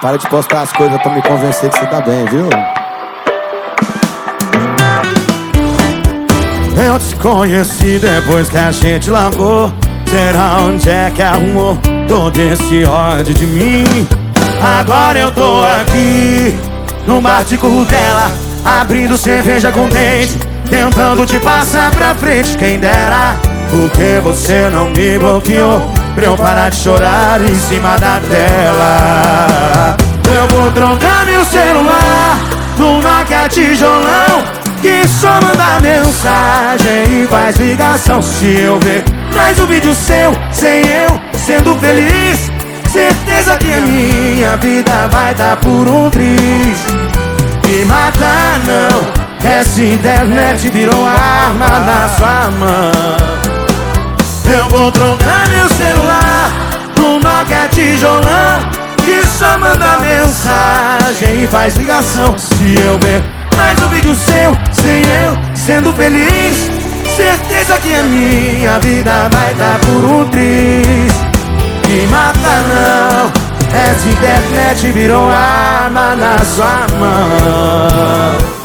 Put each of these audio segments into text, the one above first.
Para de postar as coisas pra me convencer que você tá bem, viu? Eu te conheci depois que a gente largou. Será onde é que arrumou todo esse ódio de mim? Agora eu tô aqui no bar de Curtela, abrindo cerveja com dente, tentando te passar pra frente. Quem dera, porque você não me bloqueou pra eu parar de chorar em cima da tela. Eu vou trocar meu celular no Nokia tijolão, que só manda mensagem e faz ligação. Se eu ver mais um vídeo seu, sem eu sendo feliz, certeza que a minha vida vai dar por um triz. Me mata não, essa internet virou arma na sua mão. Eu vou trocar meu celular no Nokia tijolão, que só manda mensagem e faz ligação. Se eu ver mais um vídeo seu, sem eu sendo feliz, certeza que a minha vida vai dar por um triz. Me mata não, essa internet virou arma na sua mão.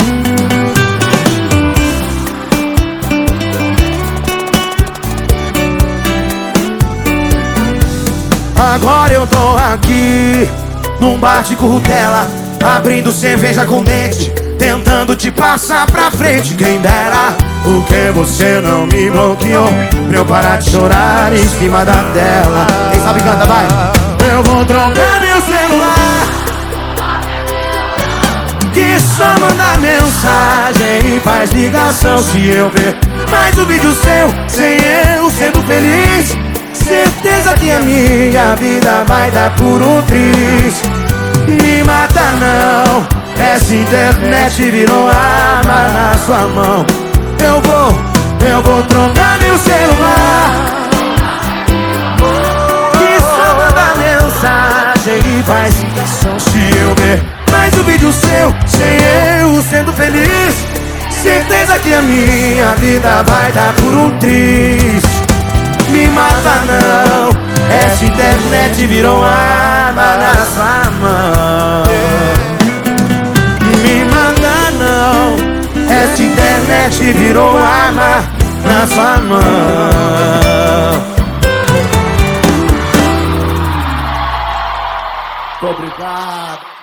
Agora eu tô aqui num bar de Curtela, abrindo cerveja com dente, tentando te passar pra frente. Quem dera, porque você não me bloqueou pra eu parar de chorar em cima da tela. Quem sabe canta, vai. Eu vou trocar meu celular, que só manda mensagem e faz ligação. Se eu ver mais um vídeo seu, sem eu sendo feliz, certeza que a minha vida vai dar por um triz. Me mata não, essa internet virou arma na sua mão. Eu vou trocar meu celular, que só manda mensagem e faz ligação. Se eu ver mais um vídeo seu, sem eu sendo feliz, certeza que a minha vida vai dar por um triz. Me mata não, essa internet virou arma na sua mão. Me mata não, essa internet virou arma na sua mão. Obrigado.